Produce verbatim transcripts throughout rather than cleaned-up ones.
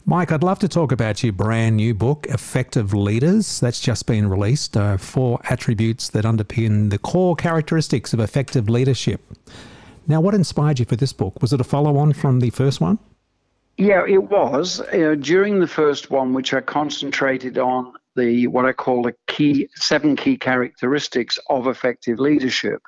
Mike, I'd love to talk about your brand new book, Effective Leaders. That's just been released. Uh, four attributes that underpin the core characteristics of effective leadership. Now, what inspired you for this book? Was it a follow-on from the first one? Yeah, it was. Uh, during the first one, which I concentrated on the what I call the key seven key characteristics of effective leadership.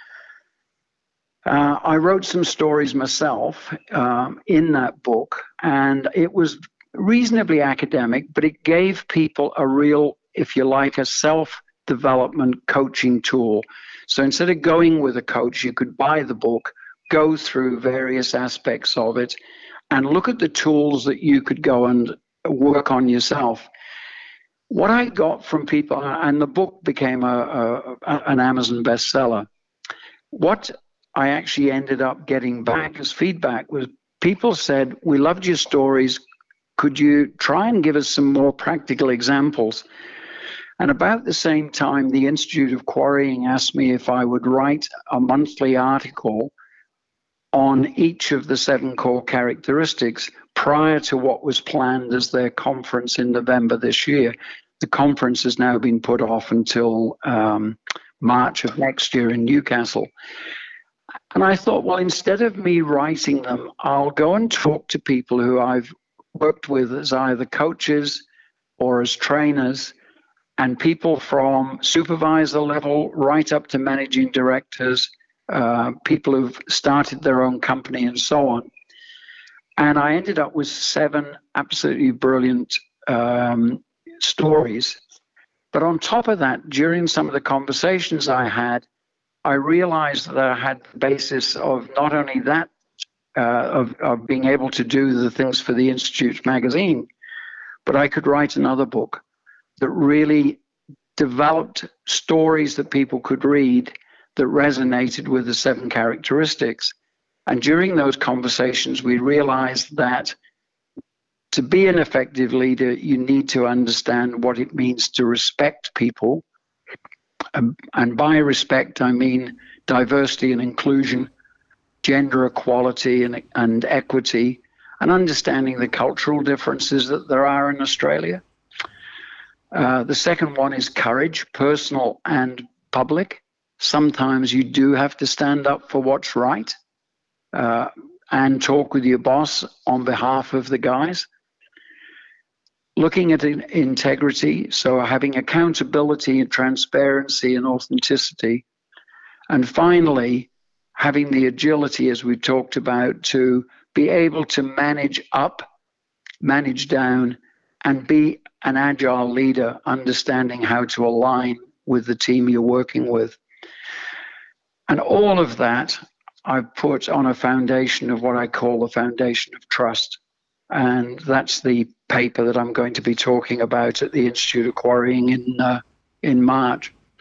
Uh, I wrote some stories myself um, in that book, and it was reasonably academic, but it gave people a real, if you like, a self-development coaching tool. So instead of going with a coach, you could buy the book, go through various aspects of it, and look at the tools that you could go and work on yourself. What I got from people, and the book became a, a, an Amazon bestseller, what I actually ended up getting back as feedback was people said, we loved your stories. Could you try and give us some more practical examples? And about the same time, the Institute of Quarrying asked me if I would write a monthly article on each of the seven core characteristics prior to what was planned as their conference in November this year. The conference has now been put off until um, March of next year in Newcastle. And I thought, well, instead of me writing them, I'll go and talk to people who I've worked with as either coaches or as trainers, and people from supervisor level right up to managing directors, uh, people who've started their own company and so on. And I ended up with seven absolutely brilliant um, stories. But on top of that, during some of the conversations I had, I realized that I had the basis of not only that, uh, of, of being able to do the things for the Institute magazine, but I could write another book that really developed stories that people could read that resonated with the seven characteristics. And during those conversations, we realized that to be an effective leader, you need to understand what it means to respect people. Um, and by respect, I mean diversity and inclusion, gender equality and, and equity, and understanding the cultural differences that there are in Australia. Uh, the second one is courage, personal and public. Sometimes you do have to stand up for what's right uh, and talk with your boss on behalf of the guys. Looking at in- integrity, so having accountability and transparency and authenticity. And finally, having the agility, as we've talked about, to be able to manage up, manage down, and be an agile leader, understanding how to align with the team you're working with. And all of that I've put on a foundation of what I call the foundation of trust. And that's the paper that I'm going to be talking about at the Institute of Quarrying in uh, in March.